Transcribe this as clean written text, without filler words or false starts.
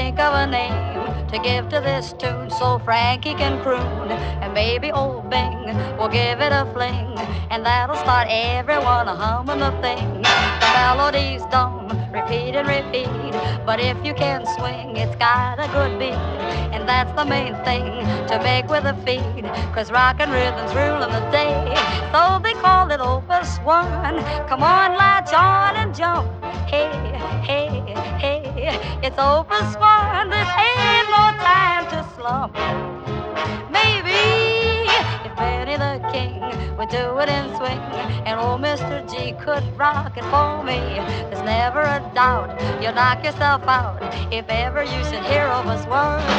think of a name to give to this tune so Frankie can croon. And maybe old Bing will give it a fling, and that'll start everyone humming the thing. The melodies don't repeat and repeat, but if you can swing, it's got a good beat. And that's the main thing to make with the feet, 'cause rockin' rhythm's ruling the day. So they call it Opus One. Come on, latch on and jump. Hey, hey, hey, it's Opus One. This ain't no time to slump. Maybe if Benny the King would do it in swing, and old Mr. G could rock it for me, there's never a doubt you'll knock yourself out if ever you should hear Opus One.